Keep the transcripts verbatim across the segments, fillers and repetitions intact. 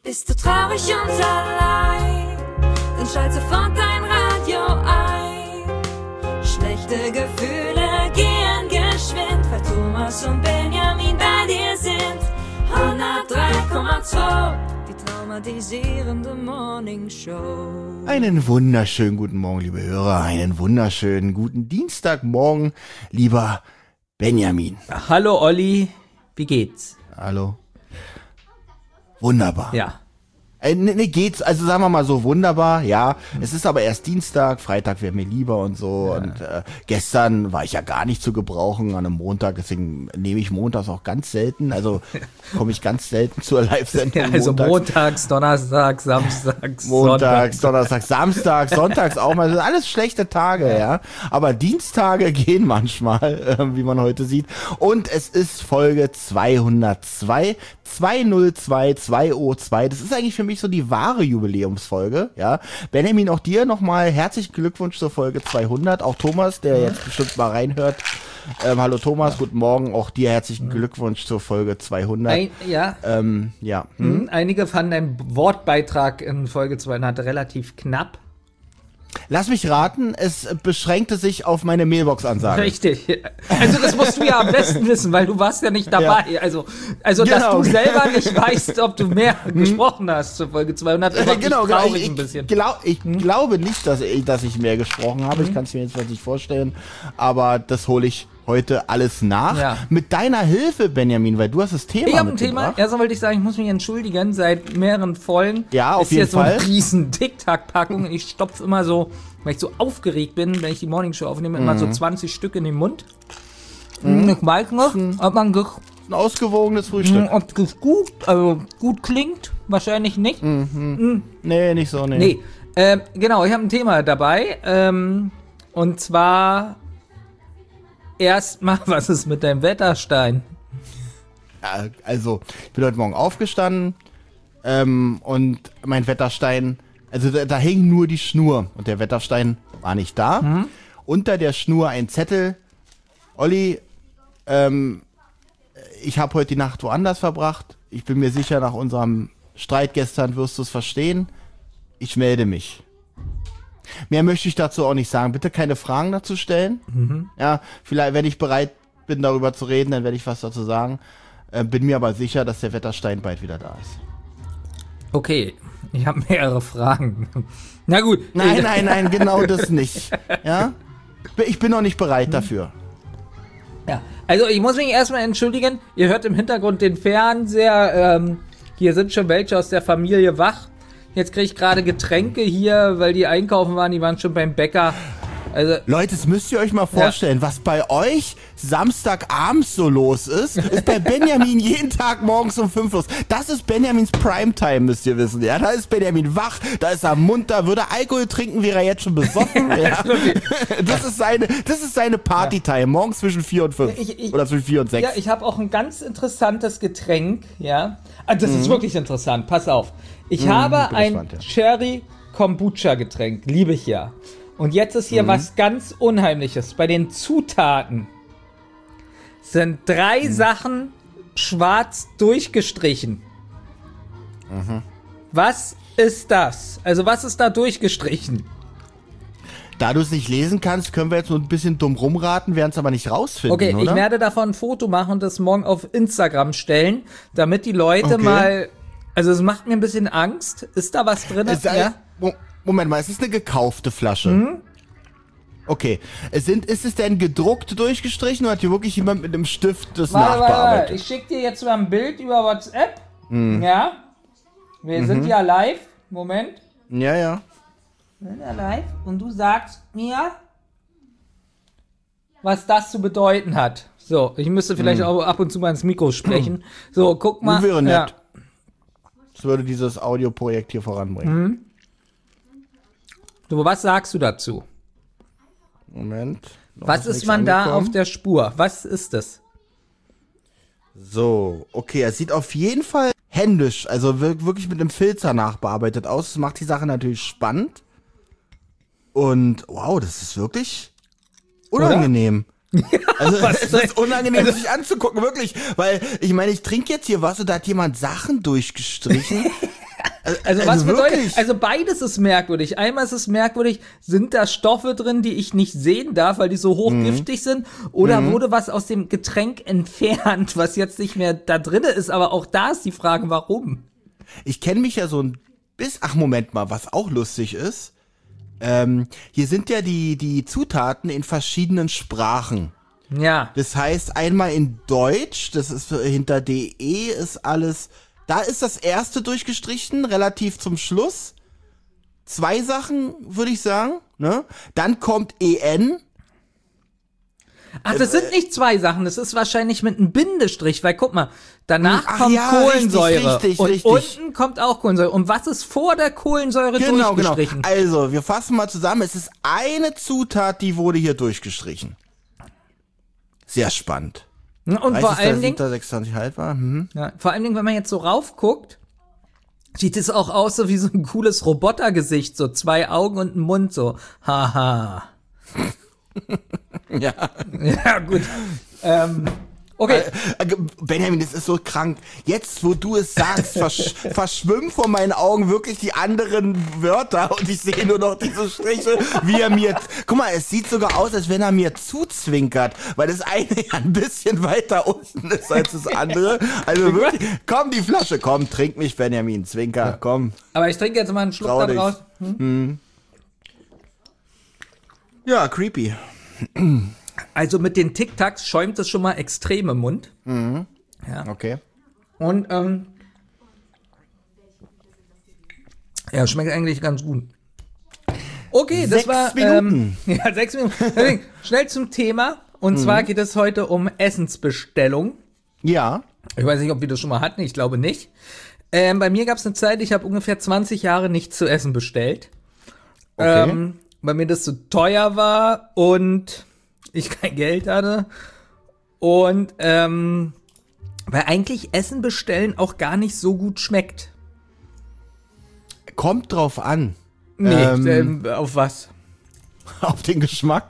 Bist du traurig und allein, dann schalt sofort dein Radio ein. Schlechte Gefühle gehen geschwind, weil Thomas und Benjamin bei dir sind. hundertdrei Komma zwei, die traumatisierende Morning Show. Einen wunderschönen guten Morgen, liebe Hörer. Einen wunderschönen guten Dienstagmorgen, lieber Benjamin. Hallo Olli, wie geht's? Hallo. Wunderbar. Ja. Äh, ne, ne, geht's, also sagen wir mal so, wunderbar, ja. Mhm. Es ist aber erst Dienstag, Freitag wäre mir lieber und so. Ja. Und äh, gestern war ich ja gar nicht zu gebrauchen an einem Montag, deswegen nehme ich montags auch ganz selten. Also komme ich ganz selten zur Live-Sendung. Ja, also montags. montags, donnerstags, samstags, Montags, Donnerstags, Samstags, Sonntags auch mal. Das sind alles schlechte Tage, ja. ja. Aber Dienstage gehen manchmal, äh, wie man heute sieht. Und es ist Folge zweihundertzwei, zweihundertzwei, zwei oh zwei. Das ist eigentlich für mich so die wahre Jubiläumsfolge, ja. Benjamin, auch dir nochmal herzlichen Glückwunsch zur Folge zweihundert. Auch Thomas, der jetzt bestimmt mal reinhört. Ähm, hallo Thomas, guten Morgen. Auch dir herzlichen Glückwunsch zur Folge zweihundert. Ein, ja. Ähm, ja. Hm? Einige fanden einen Wortbeitrag in Folge zweihundert relativ knapp. Lass mich raten, es beschränkte sich auf meine Mailbox-Ansage. Richtig. Also das musst du ja am besten wissen, weil du warst ja nicht dabei. Ja. Also, also genau. Dass du selber nicht weißt, ob du mehr hm. gesprochen hast zur Folge zweihundert. Ja, genau, traurig ich, ein bisschen. Glaub, ich hm. glaube nicht, dass ich, dass ich mehr gesprochen habe. Hm. Ich kann es mir jetzt nicht vorstellen. Aber das hole ich heute alles nach. Ja. Mit deiner Hilfe, Benjamin, weil du hast das Thema Ich habe ein mitgebracht. Thema. Erstmal wollte ich sagen, ich muss mich entschuldigen. Seit mehreren Folgen ja, auf ist jeden jetzt Fall. so eine riesen Tic-Tac-Packung. Und ich stopfe immer so, weil ich so aufgeregt bin, wenn ich die Morningshow aufnehme, mhm. immer so zwanzig Stück in den Mund. Mhm. Ich weiß noch, ob man ein ausgewogenes Frühstück. Ob das gut, also gut klingt, wahrscheinlich nicht. Mhm. Mhm. Nee, nicht so, nee. Nee, ähm, genau, ich habe ein Thema dabei. Ähm, und zwar erstmal, was ist mit deinem Wetterstein? Ja, also, ich bin heute Morgen aufgestanden ähm, und mein Wetterstein, also da, da hing nur die Schnur und der Wetterstein war nicht da. Mhm. Unter der Schnur ein Zettel. Olli, ähm, ich habe heute die Nacht woanders verbracht. Ich bin mir sicher, nach unserem Streit gestern wirst du es verstehen. Ich melde mich. Mehr möchte ich dazu auch nicht sagen. Bitte keine Fragen dazu stellen. Mhm. Ja, vielleicht, wenn ich bereit bin, darüber zu reden, dann werde ich was dazu sagen. Äh, bin mir aber sicher, dass der Wetterstein bald wieder da ist. Okay, ich habe mehrere Fragen. Na gut. Nein, nein, nein, genau das nicht. Ja? Ich bin noch nicht bereit dafür. Ja, also ich muss mich erstmal entschuldigen. Ihr hört im Hintergrund den Fernseher. Ähm, hier sind schon welche aus der Familie wach. Jetzt kriege ich gerade Getränke hier, weil die einkaufen waren, die waren schon beim Bäcker. Also, Leute, das müsst ihr euch mal vorstellen, ja. was bei euch Samstagabends so los ist, ist bei Benjamin jeden Tag morgens um fünf los. Das ist Benjamins Primetime, müsst ihr wissen. Ja, da ist Benjamin wach, da ist er munter, würde er Alkohol trinken, wäre er jetzt schon besoffen. Ja. Das ist seine, das ist seine Partytime, morgens zwischen vier und fünf. Ich, ich, oder zwischen vier und sechs. Ja, ich habe auch ein ganz interessantes Getränk, ja. Das mhm. ist wirklich interessant, pass auf. Ich mmh, habe ein gespannt, ja. Cherry Kombucha Getränk, liebe ich ja. Und jetzt ist hier mmh. was ganz Unheimliches. Bei den Zutaten sind drei mmh. Sachen schwarz durchgestrichen. Mhm. Was ist das? Also was ist da durchgestrichen? Da du es nicht lesen kannst, können wir jetzt nur ein bisschen dumm rumraten, werden es aber nicht rausfinden, okay, oder? Ich werde davon ein Foto machen und das morgen auf Instagram stellen, damit die Leute okay. mal... Also es macht mir ein bisschen Angst. Ist da was drin? Es, ja? Moment mal, es ist eine gekaufte Flasche. Mhm. Okay. Es sind, ist es denn gedruckt durchgestrichen oder hat hier wirklich jemand mit einem Stift das warte, nachbearbeitet? Warte. Ich schicke dir jetzt mal ein Bild über WhatsApp. Mhm. Ja. Wir mhm. sind ja live. Moment. Ja, ja. Wir sind ja live. Und du sagst mir, was das zu bedeuten hat. So, ich müsste vielleicht mhm. auch ab und zu mal ins Mikro sprechen. So, guck mal. Wäre nett. Ja. Das würde dieses Audioprojekt hier voranbringen. Mhm. So, was sagst du dazu? Moment. Was ist man angekommen. Da auf der Spur? Was ist das? So, okay, es sieht auf jeden Fall händisch, also wirklich mit einem Filzer nachbearbeitet aus. Das macht die Sache natürlich spannend. Und wow, das ist wirklich unangenehm. Oder? Also was es ist unangenehm, also, sich anzugucken, wirklich. Weil, ich meine, ich trinke jetzt hier was und da hat jemand Sachen durchgestrichen. Also, also was bedeutet, wirklich? Also beides ist merkwürdig. Einmal ist es merkwürdig, sind da Stoffe drin, die ich nicht sehen darf, weil die so hochgiftig mhm. sind, oder mhm. wurde was aus dem Getränk entfernt, was jetzt nicht mehr da drin ist, aber auch da ist die Frage, warum? Ich kenne mich ja so ein bisschen, ach Moment mal, was auch lustig ist, ähm, hier sind ja die, die Zutaten in verschiedenen Sprachen. Ja. Das heißt, einmal in Deutsch, das ist hinter D E ist alles, da ist das erste durchgestrichen, relativ zum Schluss. Zwei Sachen, würde ich sagen, ne? Dann kommt E N. Ach, das äh, sind nicht zwei Sachen, das ist wahrscheinlich mit einem Bindestrich, weil guck mal, danach ach, kommt ja, Kohlensäure richtig, richtig, und richtig. unten kommt auch Kohlensäure. Und was ist vor der Kohlensäure genau, durchgestrichen? Genau, also, wir fassen mal zusammen, es ist eine Zutat, die wurde hier durchgestrichen. Sehr spannend. Und Weiß vor es, allen Dingen, sechsundzwanzig halt war. Mhm. Ja, vor allen Dingen, wenn man jetzt so raufguckt, sieht es auch aus so wie so ein cooles Robotergesicht, so zwei Augen und ein Mund, so haha. Ja. Ja, gut. Ähm, okay. Benjamin, das ist so krank. Jetzt, wo du es sagst, versch verschwimmen vor meinen Augen wirklich die anderen Wörter und ich sehe nur noch diese Striche, wie er mir... Guck mal, es sieht sogar aus, als wenn er mir zuzwinkert, weil das eine ja ein bisschen weiter unten ist als das andere. Also wirklich, komm, die Flasche, komm, trink mich, Benjamin, Zwinker, komm. Aber ich trinke jetzt mal einen Schluck Trau da dich. draus. Hm? Hm. Ja, creepy. Also mit den Tic-Tacs schäumt es schon mal extrem im Mund. Mhm. Ja. Okay. Und, ähm, ja, schmeckt eigentlich ganz gut. Okay, das sechs war, Minuten. Ähm, ja, sechs Minuten. Deswegen, schnell zum Thema. Und mhm. zwar geht es heute um Essensbestellung. Ja. Ich weiß nicht, ob wir das schon mal hatten. Ich glaube nicht. Ähm, bei mir gab es eine Zeit, ich habe ungefähr zwanzig Jahre nichts zu essen bestellt. Okay. Ähm, weil mir das zu teuer war und ich kein Geld hatte. Und ähm, weil eigentlich Essen bestellen auch gar nicht so gut schmeckt. Kommt drauf an. Nee, ähm, ähm, auf was? Auf den Geschmack.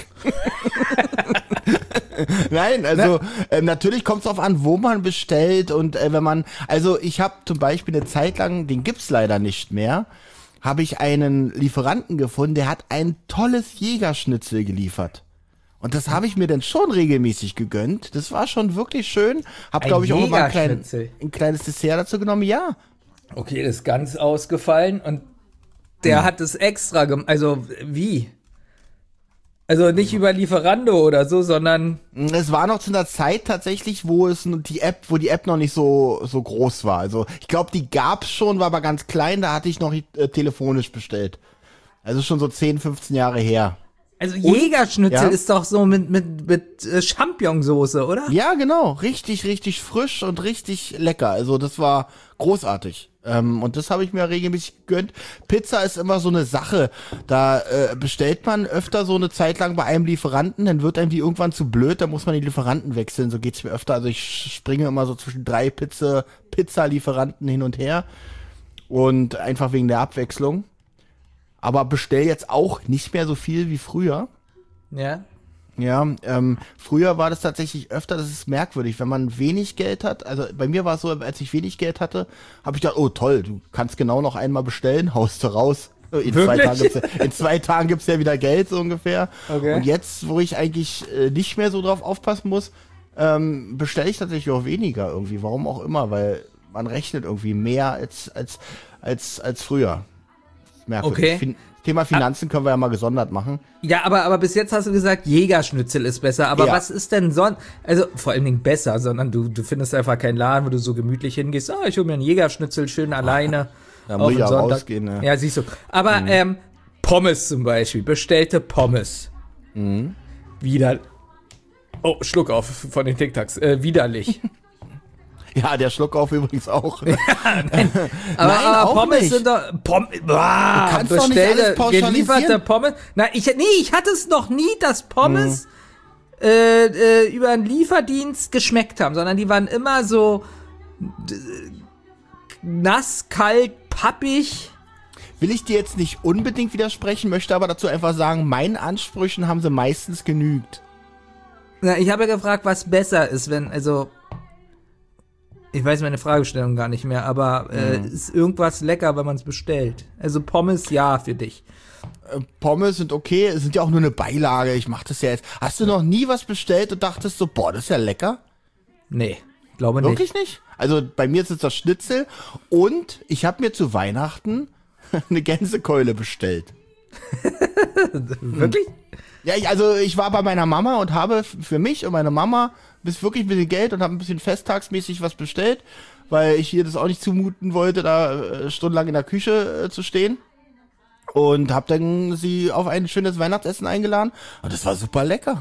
Nein, also äh, natürlich kommt es drauf an, wo man bestellt und äh, wenn man, also ich habe zum Beispiel eine Zeit lang, den gibt's leider nicht mehr, habe ich einen Lieferanten gefunden, der hat ein tolles Jägerschnitzel geliefert. Und das habe ich mir dann schon regelmäßig gegönnt. Das war schon wirklich schön. Hab, glaube ich, auch immer ein, klein, ein kleines Dessert dazu genommen. Ja. Okay, das ist ganz ausgefallen. Und der hm. hat es extra gemacht. Also, wie? Also nicht über Lieferando oder so, sondern... Es war noch zu einer Zeit tatsächlich, wo es die App, wo die App noch nicht so so groß war. Also ich glaube, die gab's schon, war aber ganz klein. Da hatte ich noch äh, telefonisch bestellt. Also schon so zehn, fünfzehn Jahre her. Also Jägerschnitzel ja? ist doch so mit mit mit äh, Champignonsauce, oder? Ja, genau. Richtig, richtig frisch und richtig lecker. Also das war großartig. Ähm, und das habe ich mir regelmäßig gegönnt. Pizza ist immer so eine Sache. Da äh, bestellt man öfter so eine Zeit lang bei einem Lieferanten, dann wird einem die irgendwann zu blöd, dann muss man die Lieferanten wechseln. So geht's mir öfter. Also ich springe immer so zwischen drei Pizza, Pizza-Lieferanten hin und her. Und einfach wegen der Abwechslung. Aber bestell jetzt auch nicht mehr so viel wie früher. Ja. Ja, ähm, früher war das tatsächlich öfter, das ist merkwürdig, wenn man wenig Geld hat, also bei mir war es so, als ich wenig Geld hatte, habe ich gedacht, oh toll, du kannst genau noch einmal bestellen, haust du raus. In zwei, Tagen gibt's, in zwei Tagen gibt's ja wieder Geld, so ungefähr. Okay. Und jetzt, wo ich eigentlich äh, nicht mehr so drauf aufpassen muss, ähm, bestelle ich tatsächlich auch weniger irgendwie, warum auch immer, weil man rechnet irgendwie mehr als, als, als, als früher. Merkwürdig. Okay. Fin- Thema Finanzen können wir ja mal gesondert machen. Ja, aber, aber bis jetzt hast du gesagt, Jägerschnitzel ist besser. Aber ja. was ist denn sonst? Also vor allen Dingen besser, sondern du, du findest einfach keinen Laden, wo du so gemütlich hingehst. Ah, ich hole mir einen Jägerschnitzel schön alleine. Da muss ich ja rausgehen. Ne? Ja, siehst du. Aber mhm. ähm, Pommes zum Beispiel, bestellte Pommes. Mhm. Wieder. Oh, Schluck auf von den Tic-Tacs. Äh, widerlich. Ja, der Schluck auf übrigens auch. Ja, nein. Aber, nein, aber auch Pommes nicht. sind doch Pommes. Boah, du kannst doch nicht alles pauschalisieren. Gelieferte Pommes. Na, ich nee, ich hatte es noch nie, dass Pommes hm. äh, äh, über einen Lieferdienst geschmeckt haben, sondern die waren immer so d- nass, kalt, pappig. Will ich dir jetzt nicht unbedingt widersprechen, möchte aber dazu einfach sagen, meinen Ansprüchen haben sie meistens genügt. Na, ich habe ja gefragt, was besser ist, wenn also Ich weiß meine Fragestellung gar nicht mehr, aber äh, Mhm. ist irgendwas lecker, wenn man es bestellt? Also Pommes, ja, für dich. Äh, Pommes sind okay, sind ja auch nur eine Beilage. Ich mach das ja jetzt. Hast du noch nie was bestellt und dachtest so, boah, das ist ja lecker? Nee, glaube nicht. Wirklich nicht? Also bei mir ist es das Schnitzel und ich habe mir zu Weihnachten eine Gänsekeule bestellt. Wirklich? Ja, ich, also ich war bei meiner Mama und habe f- für mich und meine Mama bis wirklich ein bisschen Geld und habe ein bisschen festtagsmäßig was bestellt, weil ich ihr das auch nicht zumuten wollte, da äh, stundenlang in der Küche äh, zu stehen. Und habe dann sie auf ein schönes Weihnachtsessen eingeladen und das war super lecker.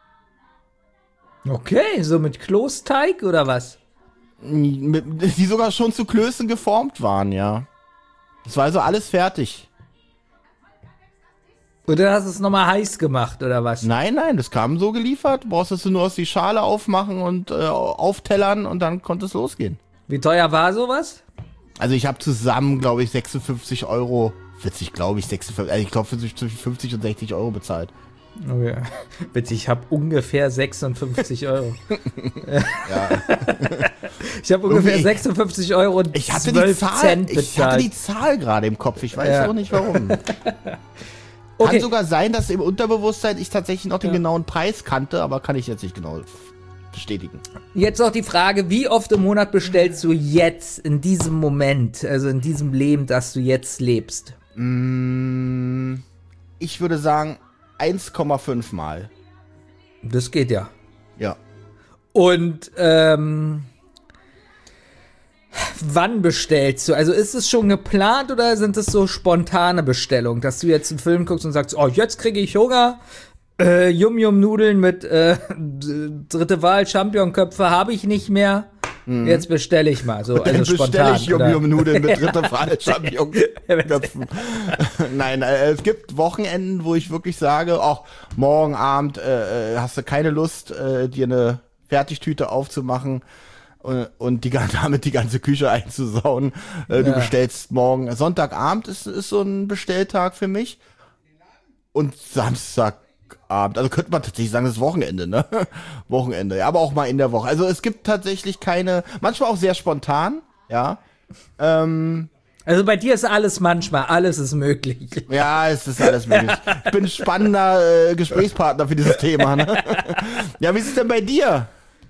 Okay, so mit Klosteig oder was? Mit, die sogar schon zu Klößen geformt waren, ja. Das war also alles fertig. Oder hast du es nochmal heiß gemacht oder was? Nein, nein, das kam so geliefert. Brauchst du nur aus die Schale aufmachen und äh, auftellern und dann konnte es losgehen. Wie teuer war sowas? Also ich habe zusammen, glaube ich, sechsundfünfzig Euro, witzig, glaube ich, sechsundfünfzig, also ich glaube zwischen fünfzig und sechzig Euro bezahlt. Okay. Witzig, ich habe ungefähr sechsundfünfzig Euro. Ja. Ich habe ungefähr Irgendwie- sechsundfünfzig Euro und Ich hatte die zwölf Zahl, Cent ich hatte bezahlt. die Zahl gerade im Kopf, ich weiß Ja. auch nicht warum. Kann Okay. sogar sein, dass im Unterbewusstsein ich tatsächlich noch den Ja. genauen Preis kannte, aber kann ich jetzt nicht genau bestätigen. Jetzt noch die Frage, wie oft im Monat bestellst du jetzt, in diesem Moment, also in diesem Leben, das du jetzt lebst? Mm, Ich würde sagen eins Komma fünf Mal. Das geht ja. Ja. Und ähm, wann bestellst du? Also ist es schon geplant oder sind es so spontane Bestellungen, dass du jetzt einen Film guckst und sagst, oh, jetzt kriege ich Hunger, äh, Yum-Yum-Nudeln mit äh, d- dritte Wahl, Champignonköpfe habe ich nicht mehr, jetzt bestelle ich mal. So, also Dann spontan. bestelle ich oder? Yum-Yum-Nudeln mit dritter Wahl Champignonköpfen. Nein, äh, es gibt Wochenenden, wo ich wirklich sage, auch morgen Abend äh, äh, hast du keine Lust, äh, dir eine Fertigtüte aufzumachen und, und die, gan- damit die ganze Küche einzusauen. Äh, du Ja. bestellst morgen, Sonntagabend ist, ist so ein Bestelltag für mich. Und Samstagabend, also könnte man tatsächlich sagen, das ist Wochenende, ne? Wochenende, ja, aber auch mal in der Woche. Also es gibt tatsächlich keine, manchmal auch sehr spontan, ja. Ähm, Also bei dir ist alles manchmal, alles ist möglich. ja, es ist alles möglich. Ich bin ein spannender äh, Gesprächspartner für dieses Thema, ne? Ja, wie ist es denn bei dir?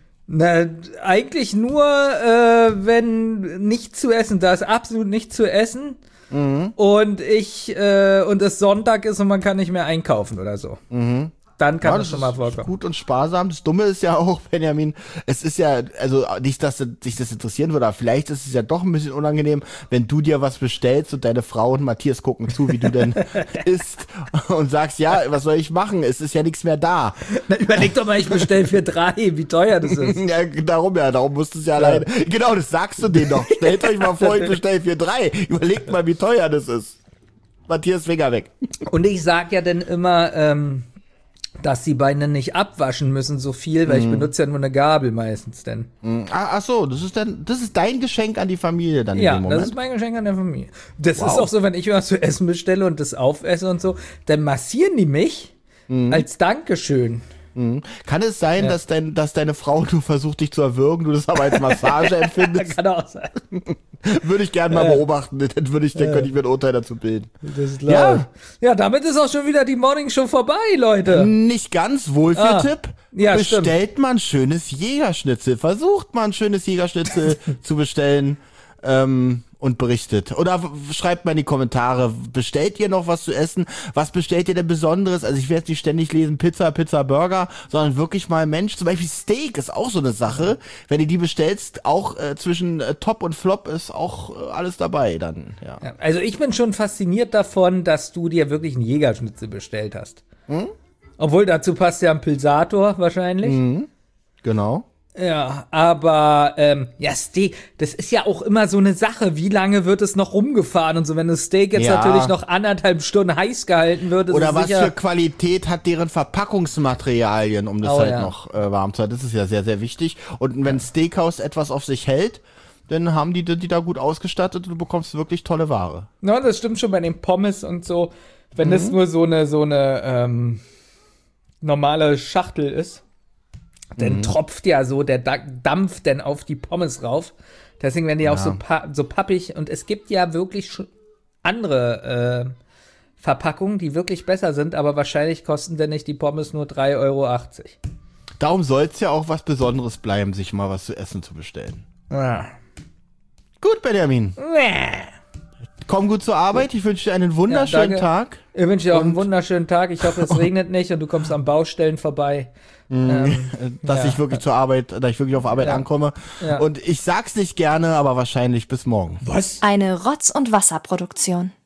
Na, eigentlich nur, äh, wenn nicht zu essen, da ist absolut nicht zu essen. Mhm. Und ich, äh, und es Sonntag ist und man kann nicht mehr einkaufen oder so. Mhm. Dann kann Ja, das schon mal vorkommen. gut und sparsam. Das Dumme ist ja auch, Benjamin, es ist ja, also nicht, dass dich das interessieren würde, aber vielleicht ist es ja doch ein bisschen unangenehm, wenn du dir was bestellst und deine Frau und Matthias gucken zu, wie du denn isst und sagst, ja, was soll ich machen? Es ist ja nichts mehr da. Na, überleg doch mal, ich bestell für drei, wie teuer das ist. Ja, darum ja, darum musst du es ja alleine. Genau, das sagst du denen doch. Stellt euch mal vor, ich bestelle für drei. Überlegt mal, wie teuer das ist. Matthias, Finger weg. Und ich sag ja dann immer, ähm, dass die Beine nicht abwaschen müssen so viel, weil ich benutze ja nur eine Gabel meistens denn. Ah, ach so, das ist dann, das ist dein Geschenk an die Familie dann in Ja, dem Moment. das ist mein Geschenk an der Familie. Das Wow. ist auch so, wenn ich was zu essen bestelle und das aufesse und so, dann massieren die mich als Dankeschön. Mhm. Kann es sein, Ja. dass, dein, dass deine Frau nur versucht, dich zu erwürgen, du das aber als Massage empfindest? Kann auch sein. Würde ich gerne mal Ja. beobachten, dann würde ich, dann könnte ich mir ein Urteil dazu bilden. Das ist Ja. ja. Ja, damit ist auch schon wieder die Morning Show vorbei, Leute. Nicht ganz Wohlfühltipp. Ah. Ja, Bestellt man schönes Jägerschnitzel. Versucht man schönes Jägerschnitzel zu bestellen ähm, und berichtet. Oder w- schreibt mal in die Kommentare, bestellt ihr noch was zu essen? Was bestellt ihr denn Besonderes? Also ich werde jetzt nicht ständig lesen, Pizza, Pizza, Burger, sondern wirklich mal Mensch. Zum Beispiel Steak ist auch so eine Sache. Wenn du die bestellst, auch äh, zwischen äh, Top und Flop ist auch äh, alles dabei dann. Ja. Ja, also ich bin schon fasziniert davon, dass du dir wirklich einen Jägerschnitzel bestellt hast. Hm? Obwohl dazu passt ja ein Pilsator wahrscheinlich. Mhm. Genau. Ja, aber ähm, ja, Steak, das ist ja auch immer so eine Sache. Wie lange wird es noch rumgefahren und so? Wenn das Steak jetzt Ja. natürlich noch anderthalb Stunden heiß gehalten wird, ist Oder es was sicher, für Qualität hat deren Verpackungsmaterialien, um das Oh, halt ja. noch äh, warm zu halten. Das ist ja sehr, sehr wichtig. Und wenn Steakhouse etwas auf sich hält, dann haben die die da gut ausgestattet und du bekommst wirklich tolle Ware. Ja, das stimmt schon bei den Pommes und so. Wenn das nur so eine so eine ähm, normale Schachtel ist, dann Mhm. tropft ja so der Da- Dampf dann auf die Pommes rauf. Deswegen werden die Ja. auch so, pa so pappig. Und es gibt ja wirklich schon andere äh, Verpackungen, die wirklich besser sind, aber wahrscheinlich kosten denn nicht die Pommes nur drei Euro achtzig. Darum soll es ja auch was Besonderes bleiben, sich mal was zu essen zu bestellen. Ah. Gut, Benjamin. Komm gut zur Arbeit. Ich wünsche dir einen wunderschönen Ja, danke. Tag. Ich wünsche dir auch einen Und- wunderschönen Tag. Ich hoffe, es regnet nicht und du kommst an Baustellen vorbei. Ähm, Dass ja. ich wirklich zur Arbeit, dass ich wirklich auf Arbeit Ja. ankomme. Ja. Und ich sag's nicht gerne, aber wahrscheinlich bis morgen. Was? Eine Rotz- und Wasserproduktion.